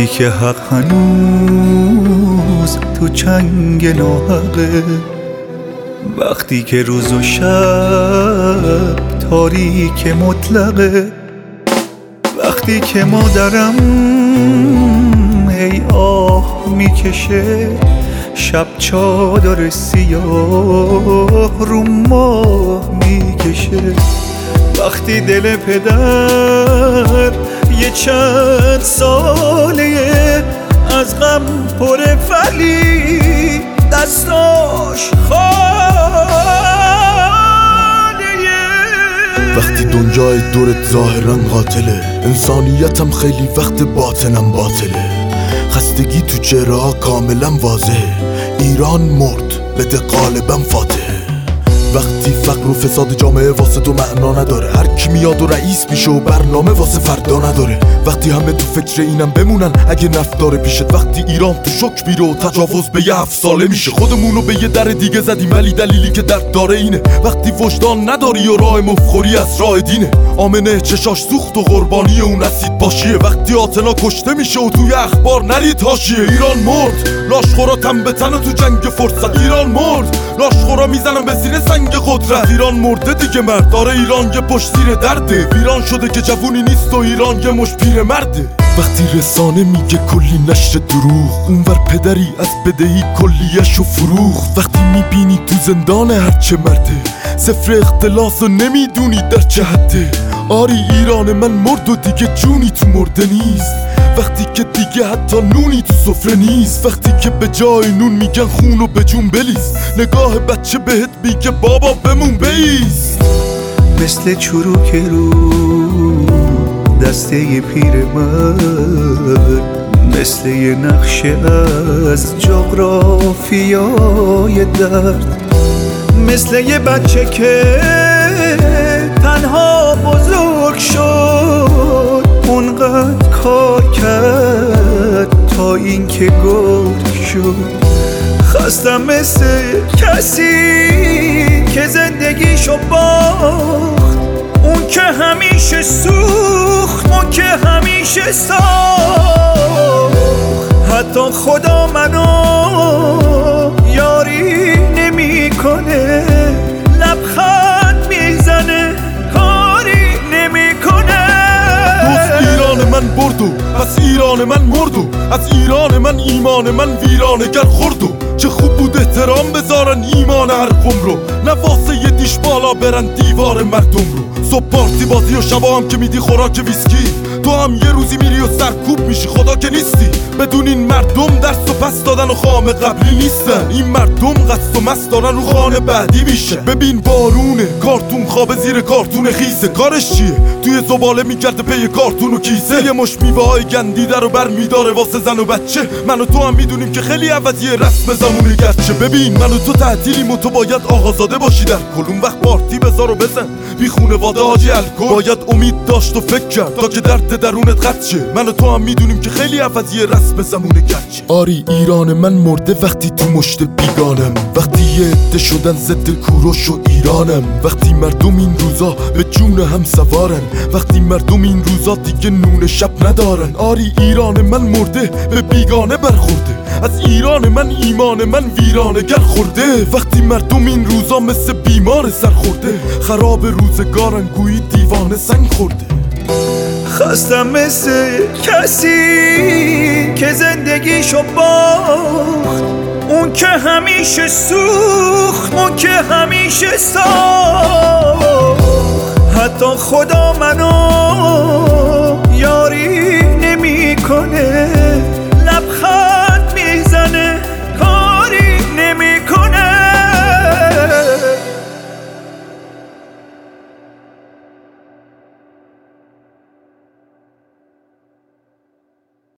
که حق هنوز تو چنگ ناحقه، وقتی که روز و شب تاریک مطلقه، وقتی که مادرم هی آه میکشه، شب چادر سیاه رو ماه میکشه، وقتی دل پدر یه چند ساله از غم پره ولی دستاش خالیه، وقتی دنیای دورت ظاهرا قاتله، انسانیتم خیلی وقت باطنم باطله، خستگی تو چهره‌ها کاملا واضحه، ایران مرد بده غالبا فاتحه. وقتی فقر و فساد جامعه واسه تو معنا نداره، هر کی میاد و رئیس میشه و برنامه واسه فردا نداره، وقتی همه تو فکر اینم بمونن اگه نفت داره پیشت، وقتی ایران تو شوک میره و تجاوز به یه 7 ساله میشه، خودمونو به یه در دیگه زدیم ولی دلیلی که درد داره اینه، وقتی وجدان نداری و راه مفخوری از راه دینه، آمنه چشاش سوخت و قربانی اون اسید باشیه، وقتی آتنا کشته میشه و توی اخبار نرید حاشیه، ایران مرد لاشخورا تن به تن تو جنگ فرصت، ایران مرد لاشخورا میزنن به سینه سنگ قدرت، ایران مرده دیگه مرد داره، ایران یه پشت زیر درده، ویران شده که جوونی نیست و ایران یه مش پیر مرده، وقتی رسانه میگه کلی نشر دروغ، اونور پدری از بدهی کلیه‌شو فروخت، وقتی میبینی تو زندان هرچه مرده، صفر اختلاس و نمیدونی در چه حده، آری ایران من مرد و دیگه جونی تو مرده نیست، وقتی که دیگه حتی نونی تو سفره نیست، وقتی که به جای نون میگن خون و به جون بلیس، نگاه بچه بهت میگه بابا بمون بیست، مثل چروک رو دسته پیرمرد، مثل یه نقشه از جغرافیای درد، مثل یه بچه که تنها بزرگ شد، اونقدر کار کرد تا این که گرگ شد، خستم مثل کسی که زندگیشو باخت، اون که همیشه سوخت، اون که همیشه ساخت، حتی خدا منو یاری نمی کنه، لبخند میزنه کاری نمی کنه، دوست ایران من بردو پس ایران من مردو، از ایران من ایمان من ویرانه گر خوردو، چه خوب بود احترام بذارن ایمان هر قوم رو، نه واسه یه دیش بالا برن دیوار مردم رو، صبح پارتی بازی و شبا هم که میدی خوراک ویسکی، تو هم یه روزی میری و سرکوب میشی خدا که نیستی، بدون این مردم درس و پس دادن و خام قبلی نیستن، این مردم قصد و مست دارن رو خانه بعدی میشه، ببین بارونه کارتون خوابه زیر کارتون خیسه، کارش چیه توی زباله میگرده پی کارتون و کیسه، یه مش میوه های گندیده رو بر میداره واسه زن و بچه، من و تو هم میدونیم که خیلی عوضیه رسم زمونه گرچه، ببین من و تو تعطیلیم و تو باید آقازاده باشی در کلون، وقت پارتی بذار و بزن بی خونواده حاجی الکل، باید امید داشت و فکر کرد تا که درد درونت قطع شه، من و تو هم میدونیم که خیلی عوضیه رسم زمونه گرچه، آری ایران من مرده وقتی تو مشت بیگانم، وقتی یه عده شدن ضد کوروش و ایرانم، وقتی مردم این روزا به جون هم سوارن، وقتی مردم این روزا دیگه نون شب ندارن، آری ایران من مرده به بیگانه برخورده، از ایران من ایمان من ویرانه گر خورده، وقتی مردم این روزا مثل بیمار سر خورده، خراب روزگارن گویی دیوانه سنگ خورده، خستم مثل کسی که زندگیشو باخت، اون که همیشه سوخت، اون که همیشه ساخت، حتی خدا منو یاری نمی کنه،